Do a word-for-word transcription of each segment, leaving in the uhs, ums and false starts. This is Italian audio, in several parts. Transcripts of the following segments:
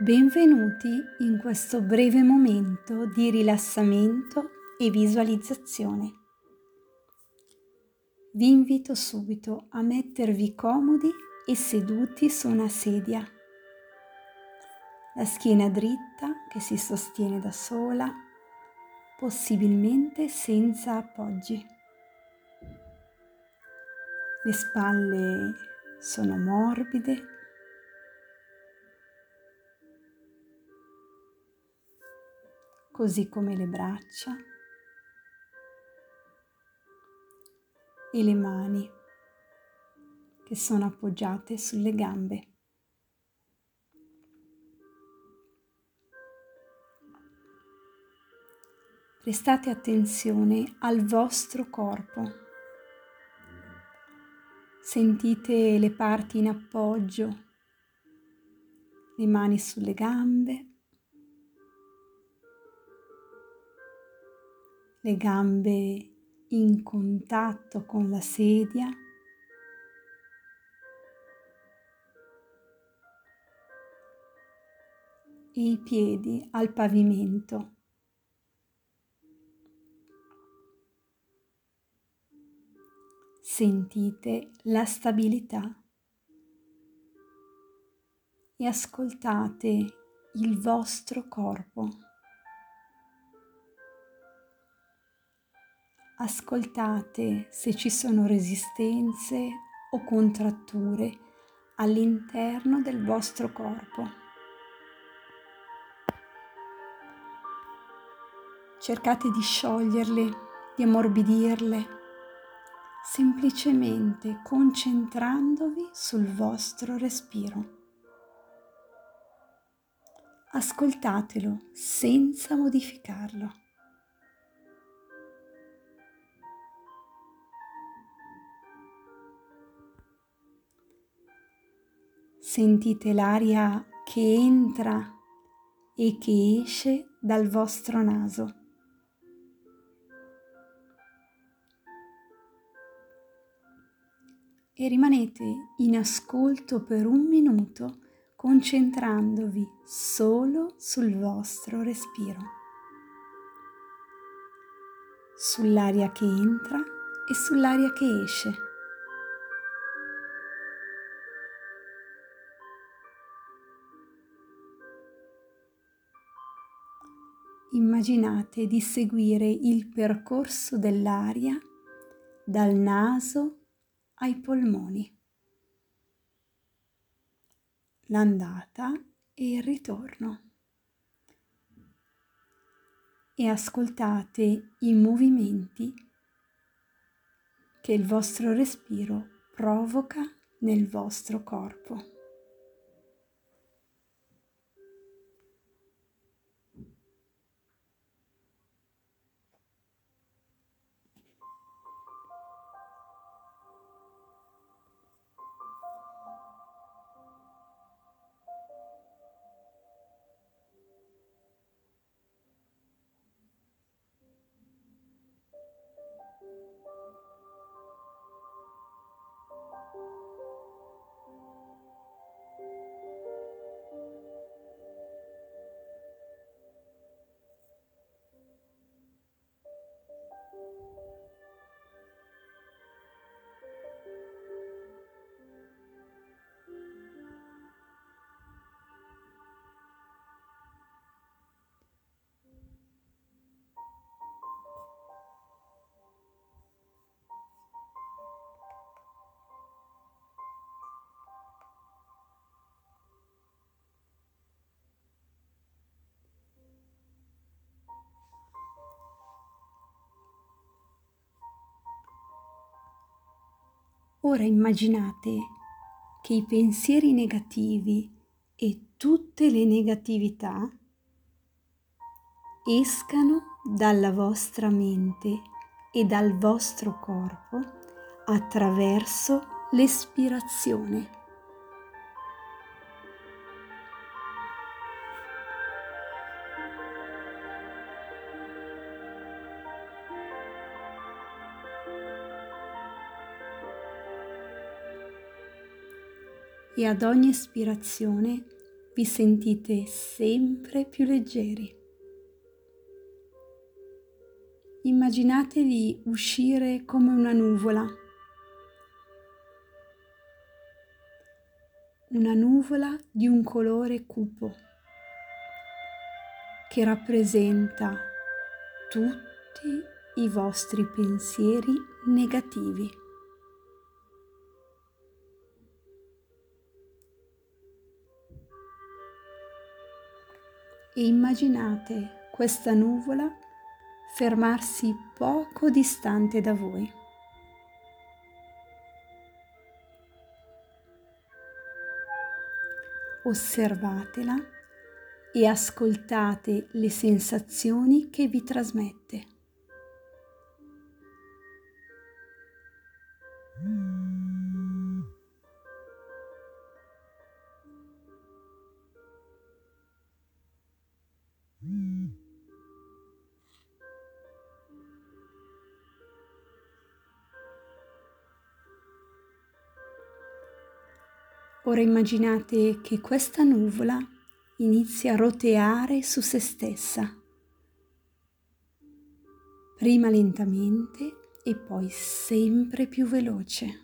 Benvenuti in questo breve momento di rilassamento e visualizzazione. Vi invito subito a mettervi comodi e seduti su una sedia, la schiena dritta che si sostiene da sola, possibilmente senza appoggi. Le spalle sono morbide, così come le braccia e le mani che sono appoggiate sulle gambe. Prestate attenzione al vostro corpo. Sentite le parti in appoggio, le mani sulle gambe, le gambe in contatto con la sedia, e i piedi al pavimento. Sentite la stabilità e ascoltate il vostro corpo. Ascoltate se ci sono resistenze o contratture all'interno del vostro corpo. Cercate di scioglierle, di ammorbidirle, semplicemente concentrandovi sul vostro respiro. Ascoltatelo senza modificarlo. Sentite l'aria che entra e che esce dal vostro naso. E rimanete in ascolto per un minuto concentrandovi solo sul vostro respiro, sull'aria che entra e sull'aria che esce. Immaginate di seguire il percorso dell'aria dal naso ai polmoni, l'andata e il ritorno, e ascoltate i movimenti che il vostro respiro provoca nel vostro corpo. Ora immaginate che i pensieri negativi e tutte le negatività escano dalla vostra mente e dal vostro corpo attraverso l'espirazione. E ad ogni espirazione vi sentite sempre più leggeri. Immaginate di uscire come una nuvola, una nuvola di un colore cupo che rappresenta tutti i vostri pensieri negativi. E immaginate questa nuvola fermarsi poco distante da voi. Osservatela e ascoltate le sensazioni che vi trasmette. Ora immaginate che questa nuvola inizia a roteare su se stessa, prima lentamente e poi sempre più veloce.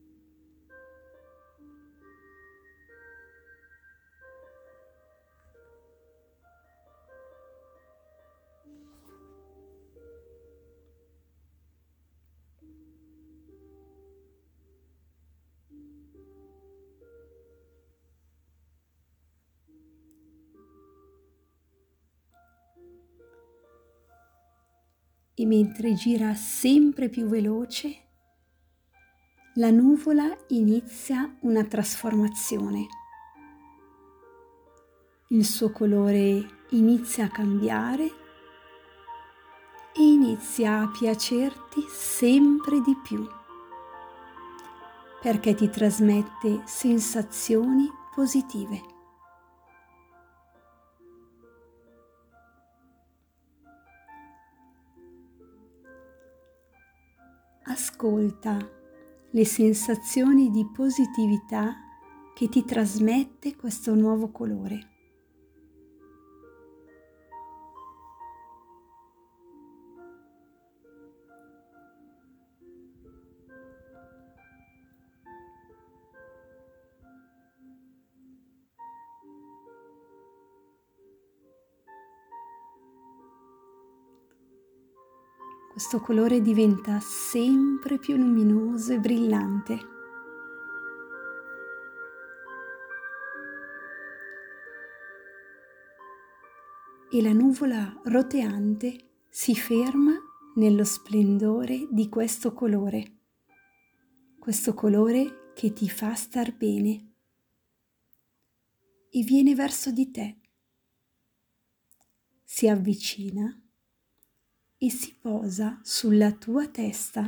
E mentre gira sempre più veloce, la nuvola inizia una trasformazione. Il suo colore inizia a cambiare e inizia a piacerti sempre di più, perché ti trasmette sensazioni positive. Ascolta le sensazioni di positività che ti trasmette questo nuovo colore. Questo colore diventa sempre più luminoso e brillante. E la nuvola roteante si ferma nello splendore di questo colore, questo colore che ti fa star bene, e viene verso di te, si avvicina e si posa sulla tua testa.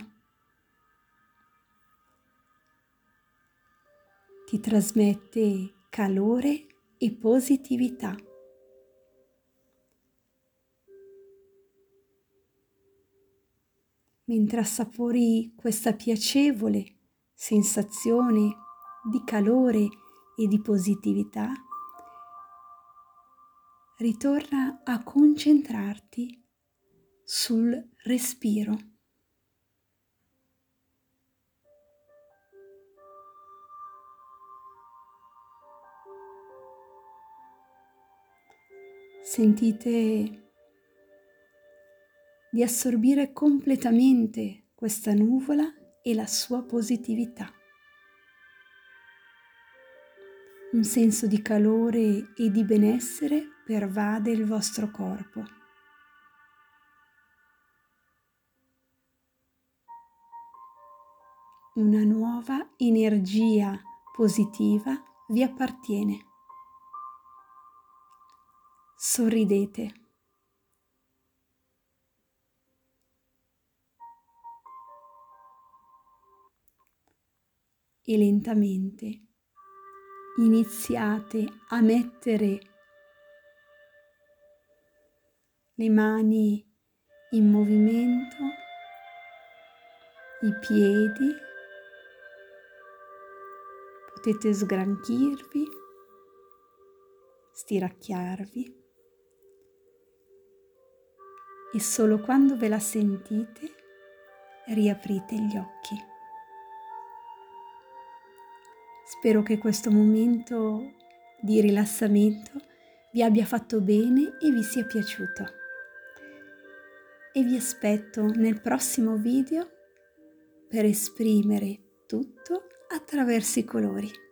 Ti trasmette calore e positività. Mentre assapori questa piacevole sensazione di calore e di positività, ritorna a concentrarti sul respiro. Sentite di assorbire completamente questa nuvola e la sua positività. Un senso di calore e di benessere pervade il vostro corpo. Una nuova energia positiva vi appartiene. Sorridete. E lentamente iniziate a mettere le mani in movimento, i piedi, potete sgranchirvi stiracchiarvi e solo quando ve la sentite riaprite gli occhi. Spero che questo momento di rilassamento vi abbia fatto bene e vi sia piaciuto. E vi aspetto nel prossimo video per esprimere tutto attraverso i colori.